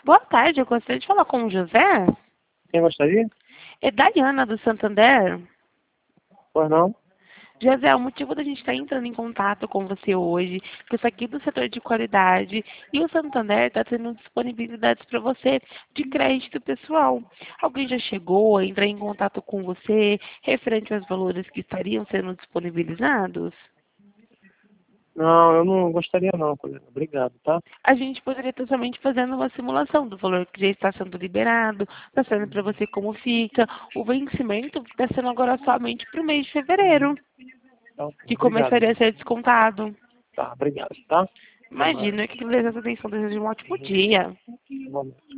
Boa tarde, eu gostaria de falar com o José. Quem gostaria? É Dariana do Santander. Pois não? José, o motivo da gente estar entrando em contato com você hoje, que isso aqui é do setor de qualidade e o Santander está tendo disponibilidades para você de crédito pessoal. Alguém já chegou a entrar em contato com você referente aos valores que estariam sendo disponibilizados? Não, eu não gostaria não, colega. Obrigado, tá? A gente poderia estar somente fazendo uma simulação do valor que já está sendo liberado, passando para você como fica. O vencimento está sendo agora somente para o mês de fevereiro, Então, que obrigado. começaria a ser descontado. Tá, obrigado, tá? Até mais. Imagina que beleza, atenção, desejo um ótimo dia. Bom.